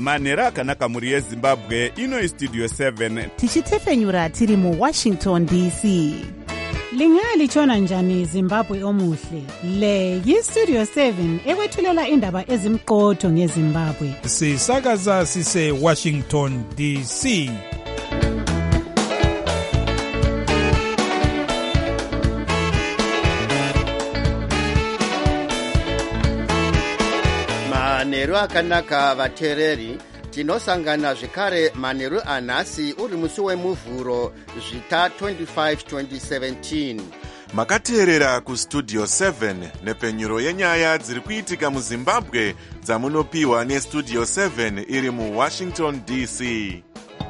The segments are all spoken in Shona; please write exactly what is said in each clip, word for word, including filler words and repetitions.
manhero akanaka mhuri yezimbabwe. Ino Studio seven tichitefenyura tiri mu Washington D C. Lingalitshona njani Zimbabwe omuhle? Le yi-Studio seven ekwethulela indaba ezimqotho ngeZimbabwe. Sisakaza sise Washington D C. Manheru akanaka vatereri, tinosangana zvekare manheru anhasi uri musi wemuvhuro zvita twenty-five twenty seventeen. Makateerera kustudio seven nepenyuro yenyaya dziri kuitika muZimbabwe dzamunopiwa nestudio seven iri muWashington D C.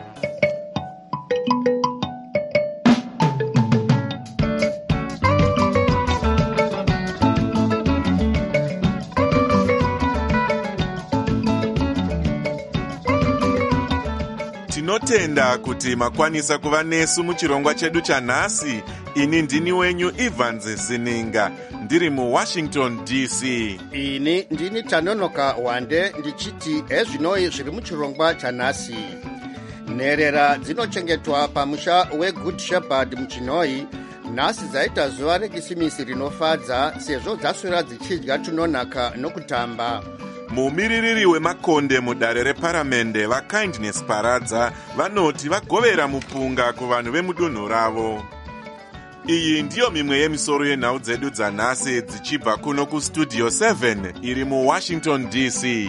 Tinotenda kuti makwanisa kuva nesu muchirongwa chedu chanhasi. Ini ndini wenyu Evans Sininga, ndiri muWashington D C. Ini ndini Tanonoka Wande ndichiti ezvinoi zviri muchirongwa chanhasi. Nherera dzinochengetwa pamusha weGood Shepherd muChinoi. Nhasi dzaita zuva rekisimisi rinofadza sezvo dzaswera dzichidya tunonaka nokutamba. Mumiririri wemakonde mudare reparamende vaKindness Paradza vanoti vagovera mupunga kuvanhu vemudunhu ravo. Iyi ndiyo mimwe yemisoro yenhau dzedu dzanhasi dzichibva kuno kustudio seven iri muWashington D C.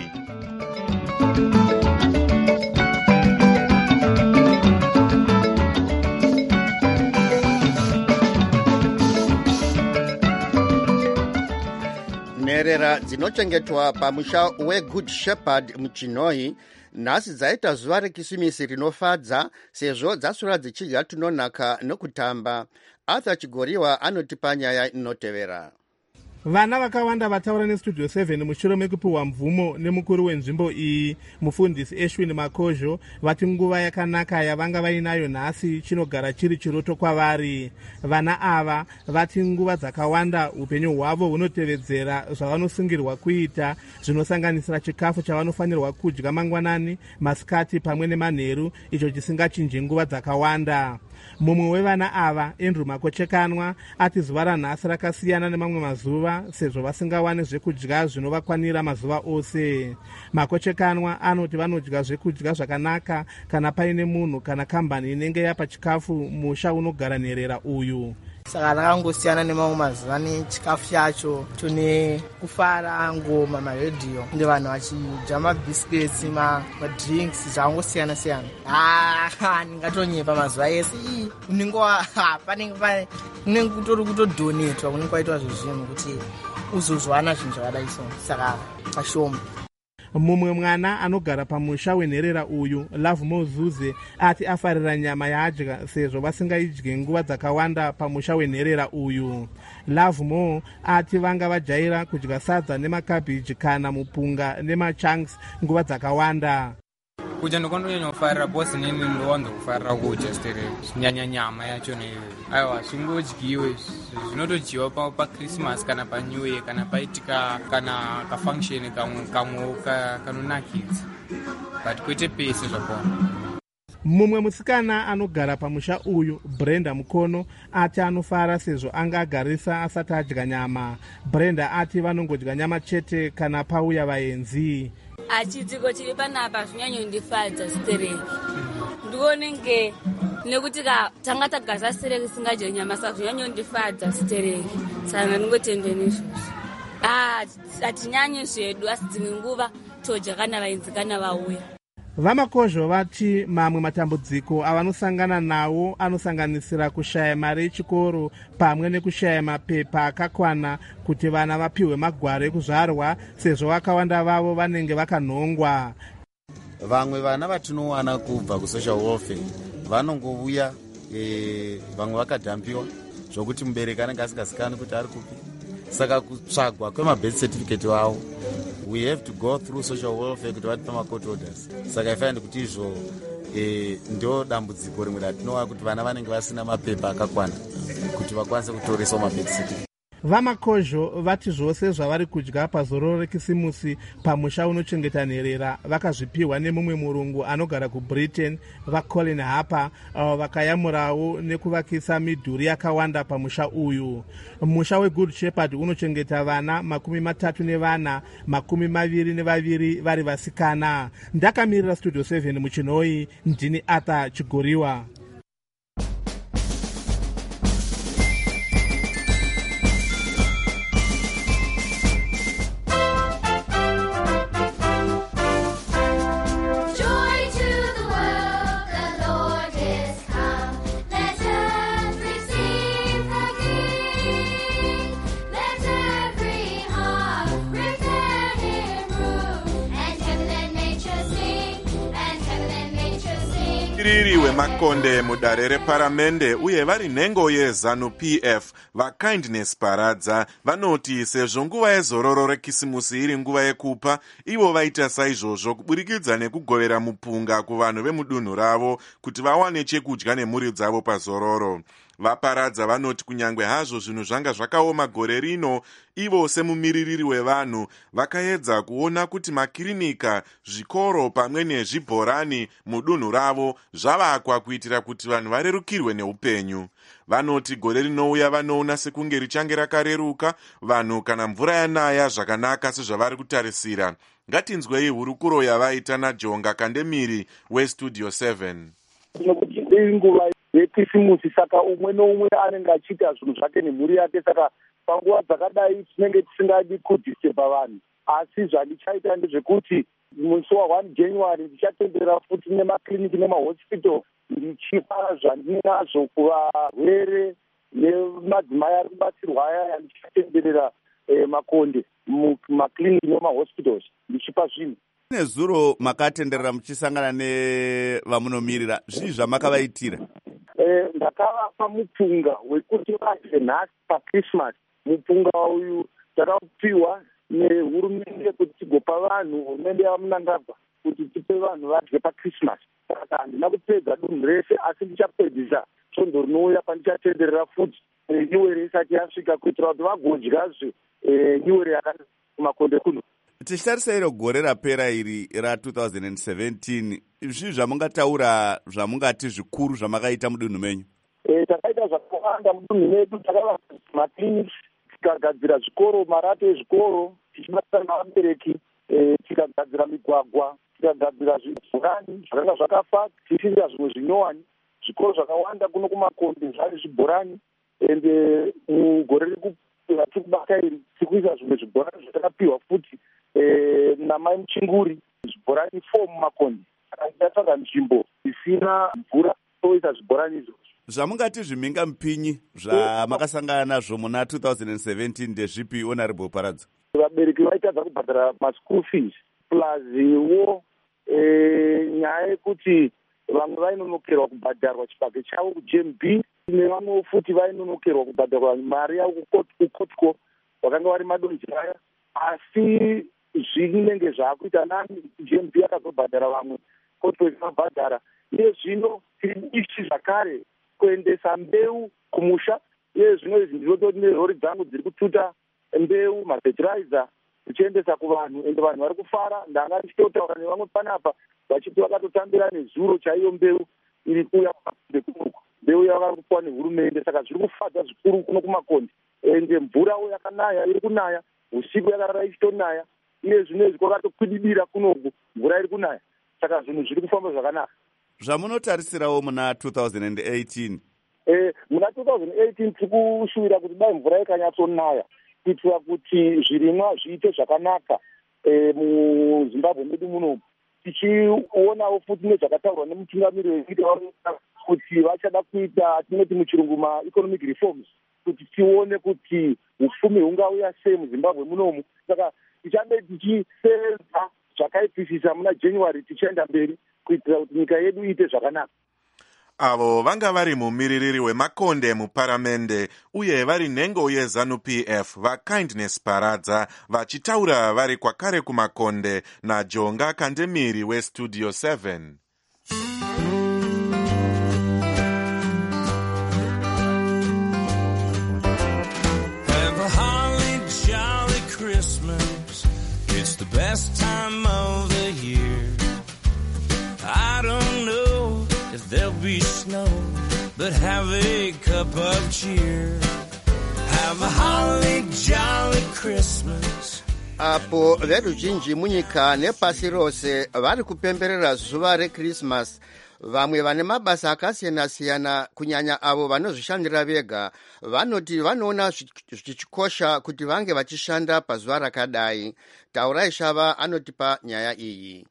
Nherera dzinochengetwa pamusha weGood Shepherd muChinoi. Nhasi dzaita zuva rekisimisi rinofadza sezvo dzaswera dzichidya tunonaka nokutamba. Arthur Chigoriwa anotipa nyaya inotevera. Vana vakawanda vataura nestudio seven mushure mekupiwa mvumo nemukuru wenzvimbo iyi mufundisi Eshwin Makozho vati nguva yakanaka yavanga vainayo nhasi chinogara chiri chiroto kwavari. Vana ava vati nguva dzakawanda upenyu hwavo hunotevedzera zvavanosungirwa kuita zvinosanganisira chikafu chavanofanirwa kudya mangwanani, masikati pamwe nemanheru, icho chisingachinji nguva dzakawanda. Mumwe wevana ava, Andrew Makochekanwa, ati zuva ranhasi rakasiyana nemamwe mazuva sezvo vasingawani zvekudya zvinovakwanira mazuva ose. Makochekanwa anoti vanodya zvekudya zvakanaka kana paine munhu kana kambani inenge yapa chikafu musha unogara nherera uyu. Saka rakangosiyana nemamwe mazuva nechikafu chacho tune kufara, ngoma, maredhiyo ndi vanhu vachidya mabhisiketsi, madrinks zvangosiyana siyana. Ah, ndingatonyepa mazuva ese unenge panenge unenge kutori kutodonetwa kunenge kwaitwa zvezvinhu kuti uzozwana zvinhu zvakadai so. Saka kashoma. Mumwe mwana anogara pamusha wenherera uyu, Love Mozuze, ati afarira nyama yaadya sezvo vasingaidyi nguva dzakawanda pamusha wenherera uyu. Love Mo ati vanga vajaira kudya sadza nemakabhiji kana mupunga nemachunks nguva dzakawanda. Kudya ndokondonyanya kufarira bosi nini ndowanza kufarira kudya stereo nyanya nyama yacho neyo. Aiwa zvingodyiwe zvinotodyiwa pa paChristmas kana pa New Year kana paitika kana ka function kamwe kamwe kanonakidza. But kwete pese zvakona. Mumwe musikana anogara pamusha uyu, Brenda Mukono, ati anofara sezvo anga agarisa asati adya nyama. Brenda ati vanongodya nyama chete kana pauya vaenzi. Achidziko chiri panapa zvinyanyondifadza stereki. Ndikonenge nekuti tanga tagaza stereki singadye nyama saka zvinyanyondifadza stereki. Saka ndingotende nezvozvo. Ah, atinyanyi zvedu asi dzimwe nguva todya kana vaenzi kana vauya. Vamakozho vati mamwe matambudziko avanosangana nawo anosanganisira kushaya mari yechikoro pamwe nekushaya mapepa akakwana kuti vana vapiwe magwaro ekuzvarwa sezvo vakawanda vavo vanenge vakanhongwa. Vamwe vana vatinowana kubva kusocial welfare vanongouya e, vamwe vakadhampiwa zvokuti mubereki anenge asingazikanwi kuti ari kupi. Saka kutsvagwa kwemabirth certificate wavo, we have to go through social welfare kuti vatipa macourt orders. Saka ifaindi kuti izvo e, ndio dambudziko rimwe ratinowa kuti vana vanenge vasina mapepa akakwana kuti vakwanise kutoreswa mabirth certificate. vamakozho vati zvose zvavari kudya pazororo rekisimusi pamusha unochengeta nherera vakazvipiwa nemumwe murungu anogara kubritain vacolin harper, avo vakayamurawo nekuvakisa midhuri yakawanda pamusha uyu. Musha wegood shepherd unochengeta vana makumi matatu nevana, makumi maviri nevaviri vari vasikana. Ndakamirira studio seven muchinoi, ndini Arthur Chigoriwa. Mumiririri wemakonde mudare reparamende uye vari nhengo yezanu P F vakindness paradza vanoti sezvo nguva yezororo rekisimusi iri nguva yekupa, ivo vaita saizvozvo kuburikidza nekugovera mupunga kuvanhu vemudunhu ravo kuti vawane chekudya nemhuri dzavo pazororo. Vaparadza vanoti kunyange hazvo zvinhu zvanga zvakaoma gore rino, ivo semumiririri wevanhu vakaedza kuona kuti makirinika, zvikoro pamwe nezvibhorani mudunhu ravo zvavakwa kuitira kuti vanhu varerukirwe neupenyu. Vanoti gore rinouya vanoona sekunge richange rakareruka vanhu kana mvura yanaya zvakanaka sezvavari kutarisira. Ngatinzwei hurukuro yavaita naJonga Kandemiri weStudio seven. Yekisimusi saka umwe noumwe anenge achiita zvinhu zvake nemhuri yake, saka panguva dzakadai tinenge tisingadi kudhisturba vanhu. Asi zvandichaita ndezvekuti musi wa one January ndichatenderera futi nemakliniki nemahospital ndichipa zvandinazvo kuvarwere nemadzimai ari kubatsirwa aya. Ndichatenderera eh, makonde mumakliniki nemahospitals ndichipa zvinhu. Nezuro makatenderera muchisangana nevamunomirira, zvii zvamakavaitira? Eh, ndakavapa mupunga wekuti vadye nhasi paChristmas. Mupunga uyu takaupiwa nehurumende kuti tigopa vanhu, hurumende yaMunangagwa kuti tipe vanhu vadye paChristmas. Saka handina kupedza dunhu rese, asi ndichapedzisa svondo rinouya pandichatenderera futi iwere isati yasvika kuitira kuti vagodyazve iwere yakanaka kumakonde kuno. Tichitarisai gore rapera iri ra twenty seventeen, zvii zvamungataura zvamungati zvikuru zvamakaita mudunhu menyu? Eh, takaita zvakawanda mudunhu medu. Takavaka makliniki, tikagadzira zvikoro, marato ezvikoro, tichibatsira navabereki, eh, tikagadzira migwagwa, tikagadzira zvibhorani zvakanga zvakafa, tichiita zvimwe zvinyowani. Zvikoro zvakawanda kuno kumakonde zvari zvibhorani, ende mugore riri kubata iri tikuisa zvimwe zvibhorani zvatakapiwa futi Eh, namai Muchinguri, zvibhorani four mumakonde. Akatsvaga nzvimbo isina mvura toisa zvibhorani izvo. Zvamungati zvimhinga mupinyi zvamakasangana nazvo muna twenty seventeen ndezvipi, Honorable Paradza? Vabereki vaitadza kubhadhara maschool fees plus wo eh, nyaya yekuti vamwe vainonokerwa kubhadharwa chibage chavo kuJ M B, nevamwe futi vainonokerwa kubhadharwa mari yavo kukotko vakanga vari madonje aya. Asi zvinenge zvaakuita nani, J M B yakazobhadhara vamwe, kotwe ikabhadhara. Iye zvino tiri ishi zvakare kuendesa mbeu kumusha. Iye zvino izvi ndinotori nerori dzangu dziri kututa mbeu, mafertilizer, tichiendesa kuvanhu, ende vanhu vari kufara. Ndanga ndichitotaura nevamwe panapa vachiti vakatotambira nezuro chaiyo mbeu iri kuuya kumakonde. Mbeu yavari kupuwa nehurumende, saka zviri kufadza zvikuru kuno kumakonde. Ende mvurawo yakanaya iri kunaya, usiku yakarara ichitonaya. Iye zvino izvi kwakatokwidibira kunoku, mvura iri kunaya. Saka zvinhu zviri kufamba zvakanaka. Zvamunotarisirawo muna twenty eighteen? Eh, muna twenty eighteen tiri kushuvira kuti dai mvura ikanyatsonaya kuitira kuti zvirimwa zviite zvakanaka eh, muZimbabwe medu muno. Tichionawo futi nezvakataurwa nemutungamiri wenyika kuti vachada kuita tinoti muchirungu ma-economic reforms, kuti tione kuti upfumi hungauya sei muZimbabwe munomu. Saka tichabe tichisenza zvakaipisisa muna January tichienda mberi kuitira kuti nyika yedu iite zvakanaka. Avo vanga vari mumiririri wemakonde muparamende uye vari nhengo yezanu P F vakindness paradza vachitaura vari kwakare kumakonde naJonga Kandemiri weStudio seven. of cheer. Have a holly jolly Christmas. Apo veruzhinji munyika nepasi rose vari kupemberera zuva reChristmas. Vamwe vane mabasa akasiyana-siyana kunyanya avo vanozvishandira vega vanoti vanoona zvichikosha kuti vange vachishanda pazuva rakadai. Taurai Shava anotipa nyaya iyi.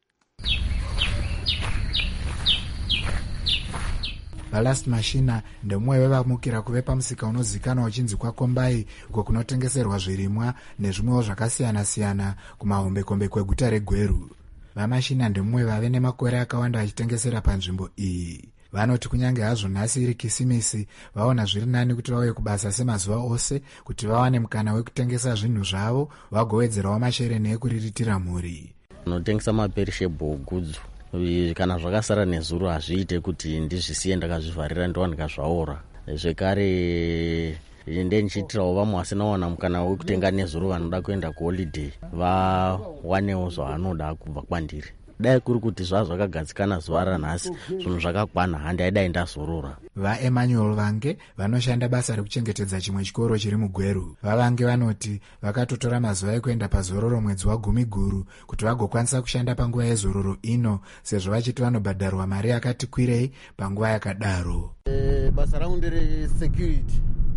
Ballast Machina ndemwe wevamukira kuve pamusika unozikanwa uchinzi kwaKombai uko kunotengeserwa zvirimwa nezvimwewo zvakasiyana-siyana kumahombekombe kweguta reGweru. VaMachina ndemwe vave nemakore akawanda vachitengesera panzvimbo iyi. Vanoti kunyange hazvo nhasi iri Kisimisi vaona zviri nani kuti vauye kubasa semazuva ose kuti vawane mukana wekutengesa zvinhu zvavo vagowedzerawo mashereni ekuriritira mhuri. Unotengesa maperishable goods kana zvakasara nezuro hazviite kuti ndizvisiye ndakazvivharira ndiwanika zvaora. Zvekare ndendichitirawo vamwe vasina wana mukana wekutenga nezuro vanoda kuenda kuholiday vawanewo zvavanoda kubva kwandiri. Dai kuri kuti zvava zvakagadzikana zuva ranhasi zvinhu zvakakwana handi aidai ndazorora. VaEmmanuel Vange vanoshanda basa rekuchengetedza chimwe chikoro chiri muGweru. VaVange vanoti vakatotora mazuva ekuenda pazororo mwedzi wagumi guru kuti vagokwanisa kushanda panguva yezororo ino sezvo vachiti vanobhadharwa mari yakati kwirei panguva yakadaro. E, basa rangu nderesecurity.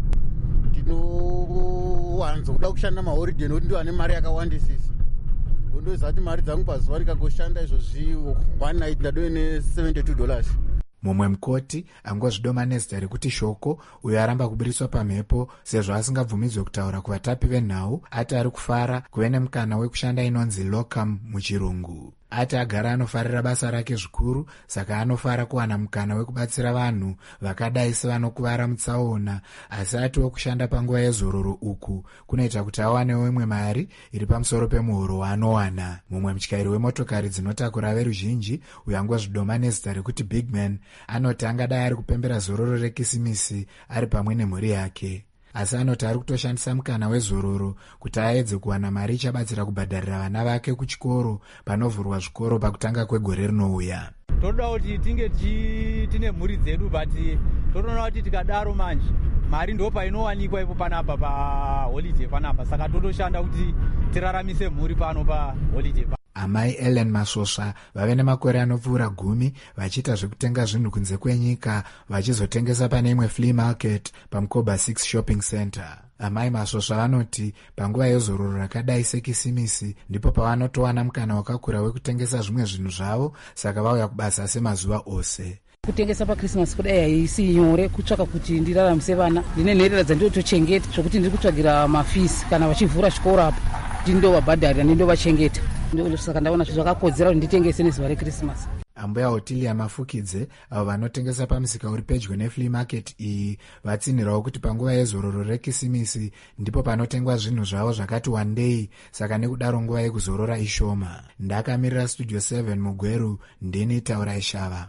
Ndinowanzo kuda kushanda maholiday nokuti ndiwane mari yakawandisisa. Ndoziva kuti mari dzangu pazuva rikagoshanda izvozvi one night ndadove ne-seventy-two dollars. Mumwe mukoti angozvidoma nezita rekuti Shoko uyo aramba kuburiswa pamhepo sezvo asingabvumidzwe kutaura kuvatapi venhau ati ari kufara kuve nemukana wekushanda inonzi locum muchirungu. Ati agara anofarira basa rake zvikuru saka anofara kuwana mukana wekubatsira vanhu vakadai sevanokuvara mutsaona, asi ati wekushanda panguva yezororo uku kunoita kuti awanewo imwe mari iri pamusoro pemuhoro waanowana. Mumwe mutyairi wemotokari dzinotakura veruzhinji uyo angozvidoma nezita rekuti Bigman anoti angadai ari kupembera zororo reKisimisi ari pamwe nemhuri yake, asi anoti ari kutoshandisa mukana wezororo kuti aedze kuwana mari ichabatsira kubhadharira vana vake kuchikoro panovhurwa zvikoro pakutanga kwegore rinouya. Toda kuti tinge tine mhuri dzedu but totoona kuti tikadaro manje mari ndo painowanikwa ipo panapa pa holiday panapa, saka totoshanda kuti tiraramise mhuri pano pa holiday. Amai Ellen Masosva vave nemakore anopfuura gumi vachiita zvekutenga zvinhu kunze kwenyika vachizotengesa pane imwe flea market paMukoba six shopping center. Amai Masosva vanoti panguva yezororo rakadai seKisimisi ndipo pavanotowana mukana wakakura wekutengesa zvimwe zvinhu zvavo, saka vauya kubasa semazuva ose. Kutengesa paChristmas kudai haisi nyore kutsvaka kuti ndiraramise vana. Ndine nherera dzandinotochengeta zvokuti ndiri kutsvagira mafisi kana vachivhura chikoro apo ndindovabhadharira ndindovachengeta. Saka ndaona zvakakodzera kuti nditengese nezuva reChristmas. Ambuya Otilia Mafukidze avo vanotengesa pamusika uri pedyo neflea market iyi vatsinhirawo kuti panguva yezororo reKisimisi ndipo panotengwa zvinhu zvavo zvakati wandei, saka nekudaro nguva yekuzorora ishoma. Ndakamirira Studio seven muGweru, ndini Taurai Shava.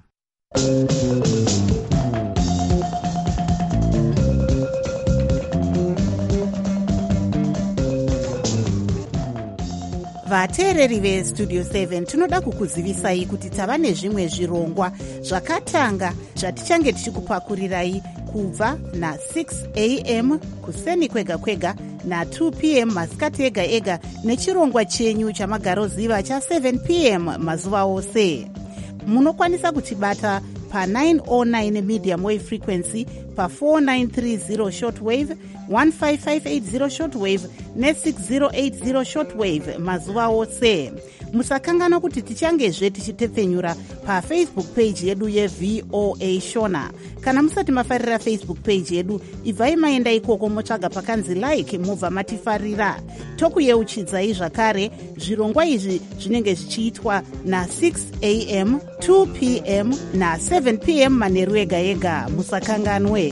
Vateereri veStudio seven tinoda kukuzivisai kuti tava nezvimwe zvirongwa zvakatanga zvatichange tichikupakurirai kubva na-six a m kuseni kwega kwega na-two p m masikati ega ega nechirongwa chenyu chamagaroziva cha-seven p m mazuva ose. Munokwanisa kutibata pa-nine oh nine medium wave frequency, pa-four nine three zero shortwave, one five five eight zero shortwave ne-six zero eight zero shortwave mazuva ose. Musakangana kuti tichangezve tichitepfenyura pafacebook page yedu yeV O A Shona. Kana musati mafarira Facebook page yedu, ibvai maenda ikoko motsvaga pakanzi like mubva matifarira. Tokuyeuchidzai zvakare zvirongwa izvi zvinenge zvichiitwa na-six a m, two p m na-seven p m manheru ega ega. Musakanganwe.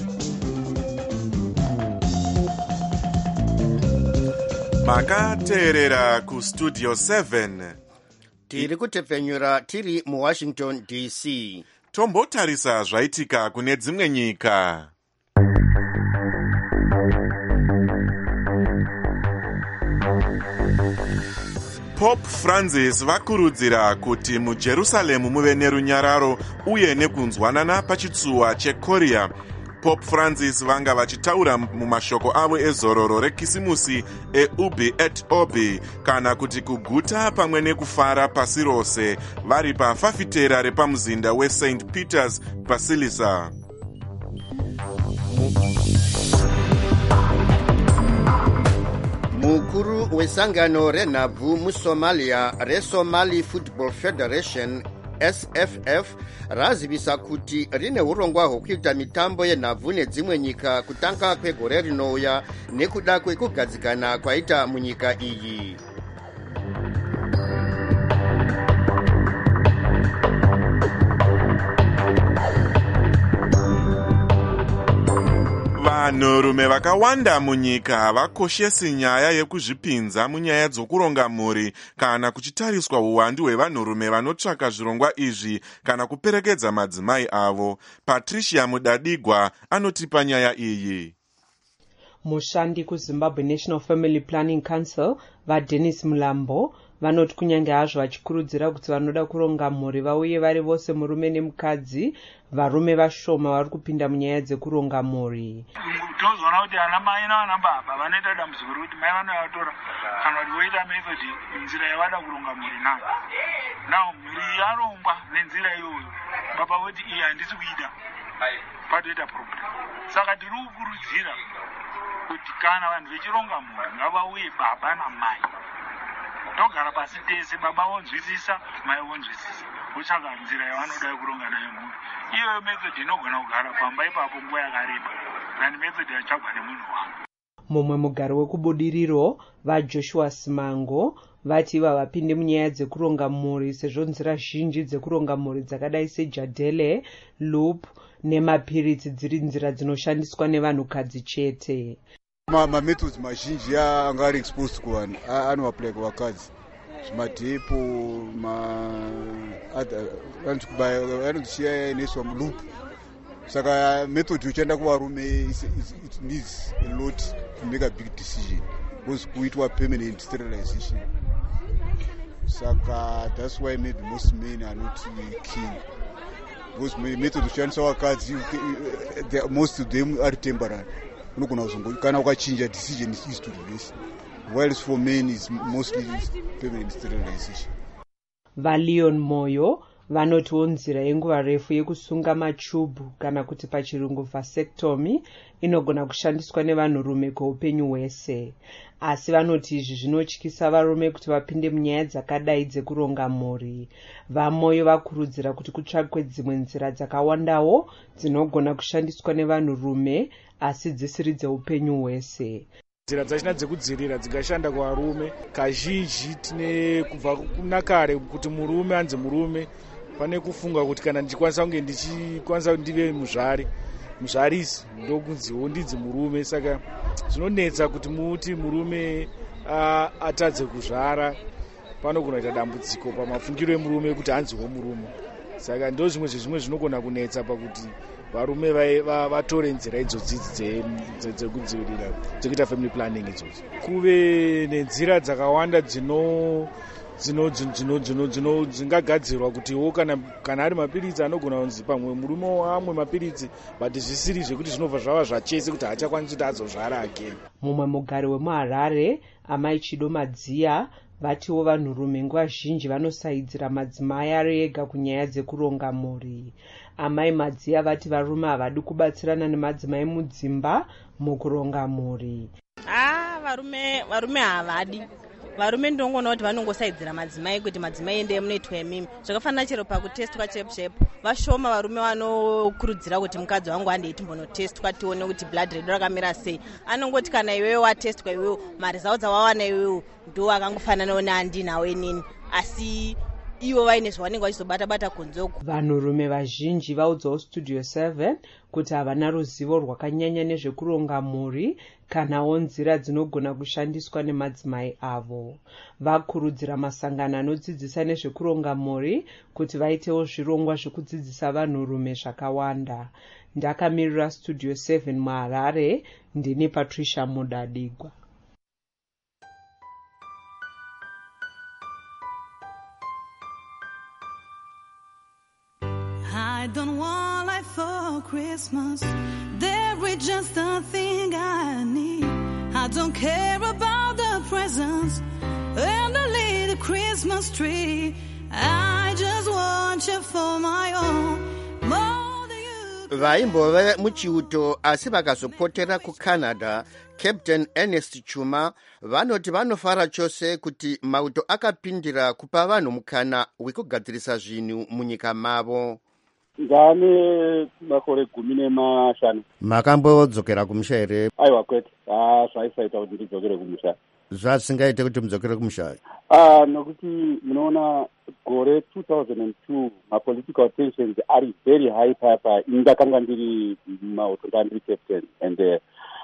Makateerera kuStudio seven. Tiri kutepfenyura tiri muWashington D C. Tombotarisa zvaitika kune dzimwe nyika. Pope Francis vakurudzira kuti muJerusaremu muve nerunyararo uye nekunzwanana pachitsuwa cheKorea Pope Francis vanga vachitaura mumashoko avo ezororo rekisimusi eubi et obi, kana kuti kuguta pamwe nekufara pasi rose, vari pafafitera repamuzinda weSaint Peter's Basilica. Mukuru wesangano renhabvu muSomalia reSomali Football Federation S F F razivisa kuti rine urongwa hwokuita mitambo yenhabvu nedzimwe nyika kutanga kwegore rinouya nekuda kwekugadzikana kwaita munyika iyi. Vanhurume vakawanda munyika vakoshesi nyaya yekuzvipinza munyaya dzokuronga mhuri kana kuchitariswa uwandu hwevanhurume vanotsvaka zvirongwa izvi kana kuperekedza madzimai avo. Patricia Mudadigwa anotipa nyaya iyi. Mushandi kuZimbabwe National Family Planning Council vaDennis Mulambo vanoti kunyange hazvo vachikurudzira kuti vanoda kuronga mhuri vauye vari vose murume nemukadzi, varume vashoma vari kupinda munyaya dzekuronga mhuri. Tozoona kuti ana mai navana baba vanoita dambudziko rekuti mai vanovatora kana kuti voita methodi nzira yavada kuronga mhuri nayo. Nawo mhuri yarongwa nenzira iyoyo, baba voti iyi handisi kuida, patoita problem. Saka tiri kukurudzira kuti kana vanhu vechironga mhuri ngavauye baba namai, togara pasi tese, baba vonzwisisa, mai vonzwisisa, votsvaka nzira yavanoda kuronga nayo mhuri. Iyoyo method inogona kugara pamba ipapo nguva yakareba, kandi method yatsvagwa nemunhu wangu. Mumwe mugari wekubudiriro vaJoshua Simango vati iva vapinde munyaya dzekuronga mhuri sezvo nzira zhinji dzekuronga mhuri dzakadai sejadhele, loop nemapiritsi dziri nzira dzinoshandiswa nevanhukadzi chete. Mamethods mazhinji anga ari exposed kuvanhu anoapply kuvakadzi, zvimadhepo, anozviya inoiswa mulup. Saka method yochanda kuvarume it needs a lot to make a big decision because kuitwa permanent sterilization. Saka that's why maybe most men are not keen. Because method yoshandiswa vakadzi, most of them are temporary. Unogona kuzongo kana ukachinja decision is to release, whilst for men is mostly permanent sterilization. VaLeon Moyo vanotiwo nzira yenguva refu yekusunga machubhu kana kuti pachirungu vasectomy inogona kushandiswa nevanhurume kweupenyu hwese, asi vanoti izvi zvinotyisa varume kuti vapinde munyaya dzakadai dzekuronga mhuri. VaMoyo vakurudzira kuti kutsvakwe dzimwe nzira dzakawandawo dzinogona kushandiswa nevanhurume asi dzisiri dzeupenyu hwese. Nzira dzachina dzekudzirira dzingashanda kuvarume, kazhinji tine kubva kuna kare kuti murume anzi murume pane kufunga kuti kana ndichikwanisa kunge ndichikwanisa kuti ndive muzvari muzvarisi ndokunziwo ndidzi murume. Saka zvinonetsa kuti muti murume atadze kuzvara, panogona kuita dambudziko pamafungiro emurume kuti anziwo murume. Saka ndo zvimwe zvezvimwe zvinogona kunetsa pakuti varume vatore nzira idzodzi dzekudzivirira dzekuita family planning idzodzo. Kuve nenzira dzakawanda dzino dzingagadzirwa kutiwo kana ari mapiritsi anogona kunzi pamwe murume wamwe mapiritsi, but zvisiri zvekuti zvinobva zvava zvachese kuti haachakwanisi kuti azozvara again. Mumwe mugari wemuHarare Amai Chido Madziya vatiwo vanhurume nguva zhinji vanosaidzira madzimai ari ega kunyaya dzekuronga mhuri. Amai Madziya vati varume havadi kubatsirana nemadzimai mudzimba mukuronga mhuri. Ah, varume varume havadi. Varume ndongona kuti vanongosaidzira madzimai kuti madzimai ende munoitwa imimi. Zvakafanana chero pakutestwa chepchepo. Vashoma varume vanokurudzira kuti mukadzi wangu andeiti mbonotestwa tione kuti blood redu rakamira sei. Anongoti kana iwewe watestwa iwewe maresults awawana iwewe ndo akangofananawo neandinawo inini. Asi ivo vaine zvavanenge vachizobata bata kunzoko. Vanhurume vazhinji vaudzawo Studio seven kuti havana ruzivo rwakanyanya nezvekuronga mhuri kanawo nzira dzinogona kushandiswa nemadzimai avo. Vakurudzira masangano anodzidzisa nezvekuronga mhuri kuti vaitewo zvirongwa zvekudzidzisa vanhurume zvakawanda. Ndakamirira Studio seven muHarare, ndini Patricia Mudadigwa. I don't want life for Christmas. There just the thing I need. I don't care about the presents and the little Christmas tree. I just want you for my own. vaimbove muchiuto asi vakazopotera kucanada. Captain Ernest Chuma vanoti vanofara chose kuti mauto akapindira kupa vanhu mukana wekugadzirisa zvinhu munyika mavo. ndane makore gumi nemashanu. Makambodzokera kumusha here? Aiwa kwete, ah zvaisaita kuti ndidzokere kumusha. Zvasingaite kuti mudzokere kumusha? Ah nokuti munoona gore two thousand two mapolitical tensions are very high papa. Indakanga ndiri mauto ndandiri captain and uh,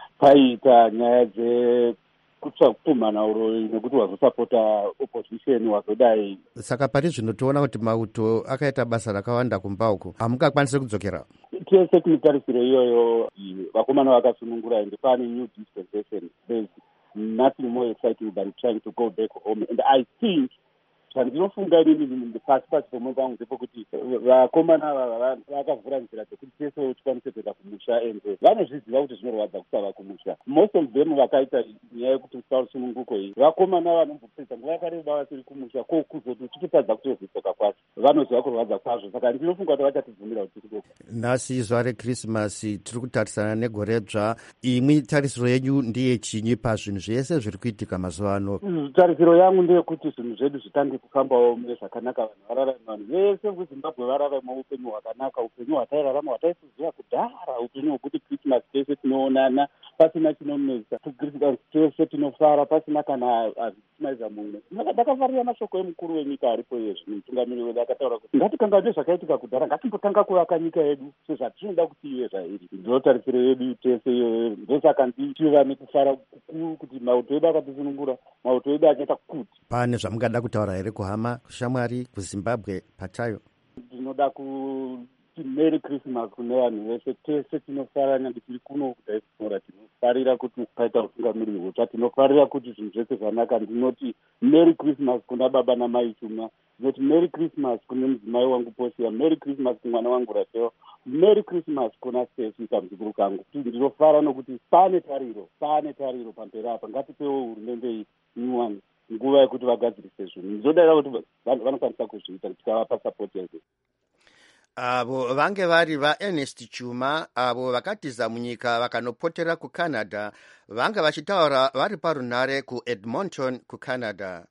paita nyaya dze kutsva kutumana uro nekuti wazosapota opposition wazodai. Saka pari zvino toona kuti mauto akaita basa rakawanda kumba uko hamungakwanisi kudzokera. Tese tinitarisiro iyoyo vakomana vakasunungura ende pane new dispensation. There's nothing more exciting than trying to go back home, and I think zvandinofunga inini pasi pasi pomwe pangu ndepekuti vakomana vakavhura nzira dzekuti tese tikwanise kuenda kumusha ende vanozviziva kuti zvinorwadza kusava kumusha. Most of them vakaita nyaya yekuti kusasununguko iyi vakomana vanombopedza nguva yakareba vasiri kumusha ko kuzoti tichitadza kutozvidzoka kwacho vanoziva kurwadza kwazvo. Saka ndinofunga kuti vachatibvumira kuti tidoko. Nhasi zuva rekrisimasi tiri kutarisana negore dzva. Imwe tarisiro yenyu ndeyechinyi pazvinhu zvese zviri kuitika mazuva ano? Tarisiro yangu ndeyekuti zvinhu zvedu zvitange kufambawo mune zvakanaka. Vanhu vararama, vanhu vese muZimbabwe vararama upenyu hwakanaka, upenyu hwatairarama hwataisiziva kudhara, upenyu hwekuti Christmas tese tinoonana pasina chinomesa, Christmas tese tinofara pasina kana azvisimaiza mumwe. Ndakafarira mashoko emukuru wenyika aripo yezvi, mutungamiri wedu akataura kuti ngatikanganwe zvakaitika kudhara, ngatimbotanga kuvaka nyika yedu sezvatinoda kuti ive zvairi. Ndotarisiro yedu tese iyoyo. Ndosaka ndichiva nekufara kukuru kuti mauto edu akatisunungura, mauto edu achaita kuti. Pane zvamungada kutaura here kuhama kushamwari kuZimbabwe pachayo? Ndinoda kuti Merry Christmas kune vanhu vese tese tinofara nyange tiri kuno kudaisora. Tinofarira kuti paita utungamiri hutsva, tinofarira kuti zvinhu zvese zvanaka. Ndinoti Merry Christmas kuna baba namai Chuma, ndinoti Merry Christmas kune mudzimai wangu Posiya, Merry Christmas kumwana wangu Rafael, Merry Christmas kuna Stacey kamuzukuru kangu. Ndinofara nokuti pane tariro, pane tariro pamberi apa. Ngatipewo hurumende iyi nyuwani nguva yekuti vagadzirise zvinhu. Ndinodaira kuti vanhu vanokwanisa kuzviita tikavapa sapoti yake. Avo vange vari vaErnest Chuma avo vakatiza munyika vakanopotera kuCanada, vanga vachitaura vari parunhare kuEdmonton kuCanada.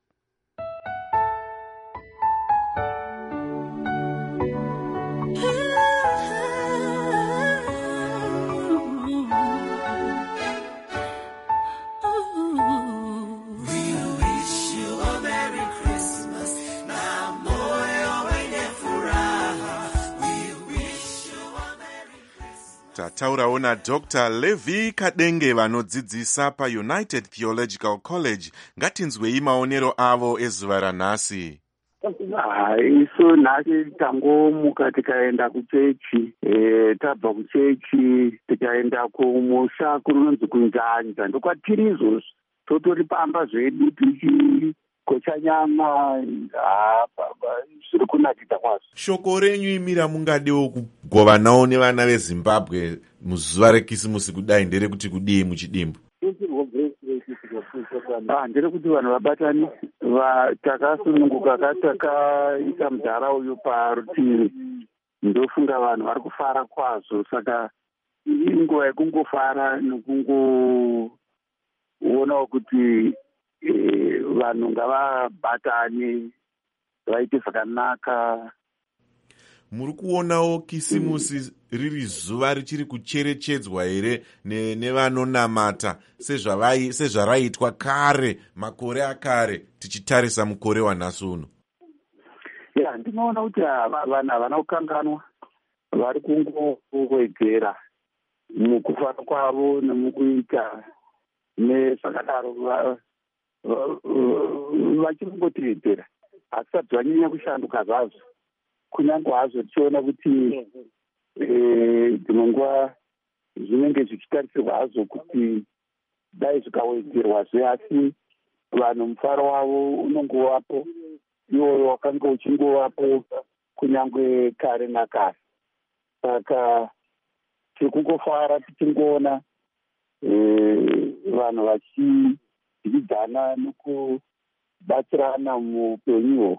Tataurawo naDr Levi Kadenge vanodzidzisa paUnited Theological College. Ngatinzwei maonero avo ezuva ranhasi. Isu nhasi tangomuka tikaenda kuchechi, e, tabva kuchechi tikaenda kumusha kunonzi kunjanja. Ndokwatiri izvozvo totori pamba zvedu tichikocha nyama, zviri kunakidza kwazvo. Shoko renyu imira mungadewo kugovanawo nevana veZimbabwe muzuva rekisimusi kudai nderekuti kudii muchidimbu? Ndere kuti vanhu vabatani takasununguka katakaisa mudhara uyu parutivi. Ndofunga vanhu vari kufara kwazvo, saka inguva yekungofara nekungoonawo kuti vanhu ngavabatane vaite zvakanaka. Muri kuonawo kisimusi riri zuva richiri kucherechedzwa here nevanonamata sezvaraitwa kare makore akare tichitarisa mukore wanhasi uno? Ya, ndinoona kuti vanhu havana kukanganwa, vari kungowedzera mukufara kwavo nemukuita nezvakadaro, vachingotevedzera asi sati vanyanya kushanduka zvazvo. Kunyange hazvo tichiona kuti dzimwe nguva zvinenge zvichitarisirwa hazvo kuti dai zvikawedzerwazve, asi vanhu mufaro wavo unongovapo, iwoyo wakanga uchingovapo kunyange kare nakare. Saka sekungofara tichingoona vanhu vachidyidzana nekubatsirana muupenyuhwo.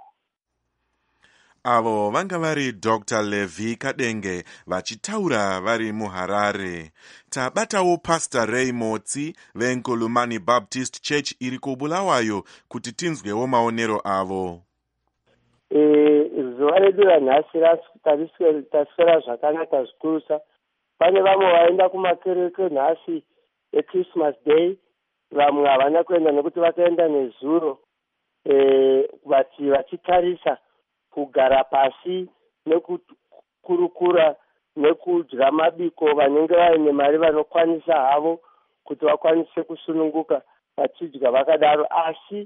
Avo vanga vari Doctor Levi Kadenge vachitaura vari muHarare. Tabatawo Pastor Ray Motsi veNkolomani Baptist Church iri kuBulawayo kuti tinzwewo maonero avo. Zuva redu ranhasi taswera zvakanaka zvikurusa. Pane vamwe vaenda kumakereke nhasi eChristmas Day, vamwe havana kuenda nekuti vakaenda nezuro vati vachitarisa kugara pasi nekukurukura nekudya mabiko vanenge vaine mari vanokwanisa havo kuti vakwanise kusununguka vachidya vakadaro. Asi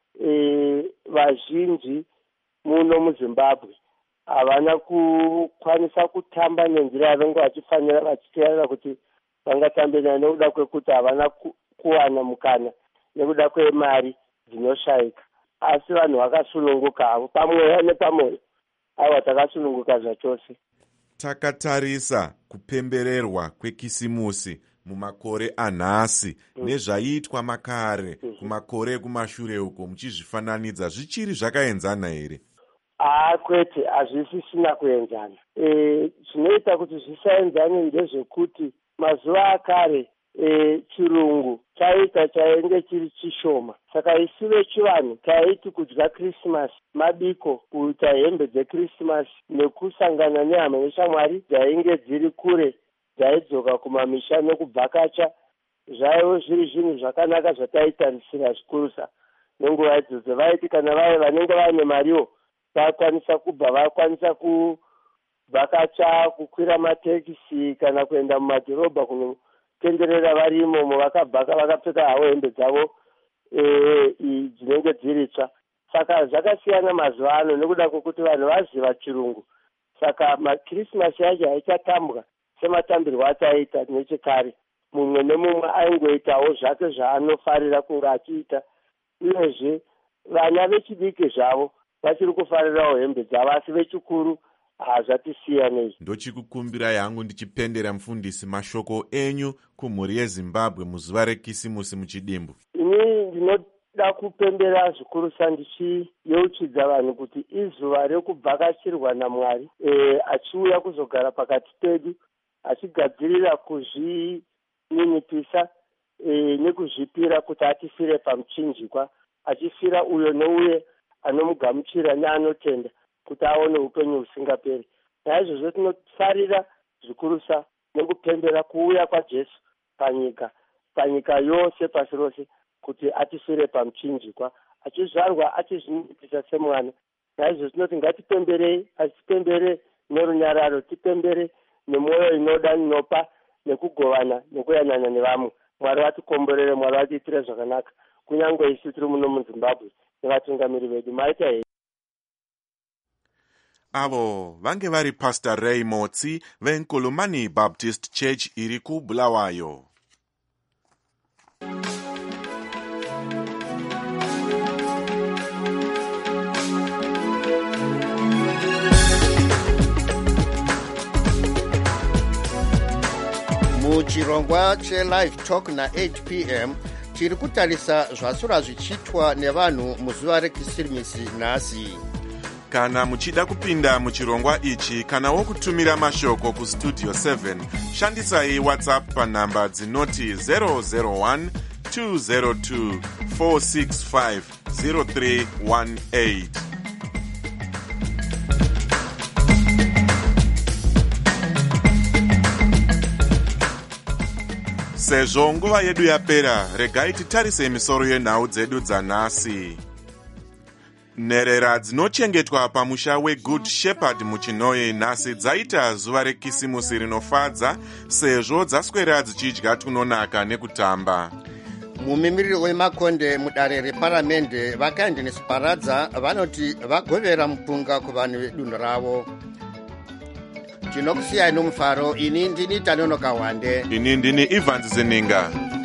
vazhinji muno muZimbabwe havana kukwanisa kutamba nenzira yavange vachifanira vachiteerera kuti vangatambe nayo nekuda kwekuti havana kuwana mukana nekuda kwemari dzinoshayika. Asi vanhu vakasununguka havo pamweya nepamwoyo. Aiwa, takasununguka zvachose. Takatarisa kupembererwa kwekisimusi mumakore anhasi mm. nezvaiitwa makare mm. kumakore ekumashure uko muchizvifananidza, zvichiri zvakaenzana here? Ah, kwete, hazvisisina kuenzana. E, zvinoita kuti zvisaenzane ndezvekuti mazuva akare e, chirungu chaita chainge chiri chishoma. Saka isu vechivanhu taiti kudya Christmas mabiko, kuita hembe dzeChristmas nekusangana nehama neshamwari dzainge dziri kure dzaidzoka kumamisha nekubvakacha, zvaivo zviri zvinhu zvakanaka zvataitarisira zvikurusa nenguva idzodzo. Vaiti kana vaya vanenge vaine mariwo vakwanisa kubva vakwanisa kuvhakacha, kukwira matekisi kana kuenda mumadhorobha kunotenderera vari imomo, vakabvaka vakapfeka havo hembe dzavo dzinenge dziritsva. Saka zvakasiyana mazuva ano nekuda kwekuti vanhu vaziva chirungu. Saka maKrisimasi yacho haichatambwa sematambirwo ataita nechekare. Mumwe nemumwe aingoitawo zvake zvaanofarira kunge achiita. Uyezve vana vechidiki zvavo vachiri kufarirawo hembe dzavo, asi vechikuru hazvatisiyanei. Ndochikukumbirai hangu ndichipendera mufundisi mashoko enyu kumhuri yeZimbabwe muzuva rekisimusi muchidimbu. Ini ndinoda kupembera zvikurusa ndichiyeuchidza vanhu kuti izuva rekubvakachirwa naMwari e, achiuya kuzogara pakati pedu, achigadzirira kuzvininipisa e, nekuzvipira kuti atifire pamuchinjikwa, achifira uyo nouye anomugamuchira neanotenda kuti aone upenyu husingaperi. Naizvozvo tinofarira zvikurusa nekupembera kuuya kwaJesu panyika panyika yose pasi rose kuti atifire pamuchinjikwa, achizvarwa achizvininipisa semwana. Naizvozvo tinoti ngatipemberei, atipembere nerunyararo, tipembere nemwoyo inoda inopa nekugovana nekuyanana nevamwe. Mwari vatikomborere, Mwari vatiitire zvakanaka, kunyange isu tiri muno muZimbabwe nevatungamiri vedu. Maita hei. Avo vange vari Pastor Ray Motsi veNkolomani Baptist Church iri kuBulawayo. Muchirongwa cheLive Talk na eight p m tiri kutarisa zvasura zvichitwa nevanhu muzuva rekisirimisi nhasi. Kana muchida kupinda muchirongwa ichi kana wokutumira mashoko kustudio seven, shandisai WhatsApp panhamba dzinoti zero zero one two zero two four six five zero three one eight. Sezvo nguva yedu yapera, regai titarise misoro yenhau dzedu dzanhasi. Nherera dzinochengetwa pamusha weGood Shepherd muChinoe nhasi dzaita zuva rekisimusi rinofadza sezvo dzaswera dzichidya tunonaka nekutamba. Mumimiriri wemakonde mudare reparamende vakaendenesparadza vanoti vagovera mupunga kuvanhu vedunhu ravo. Tinokusiyai nomufaro. Ini ndini Tanonoka Wande. Ini ndini Evans Zeninga.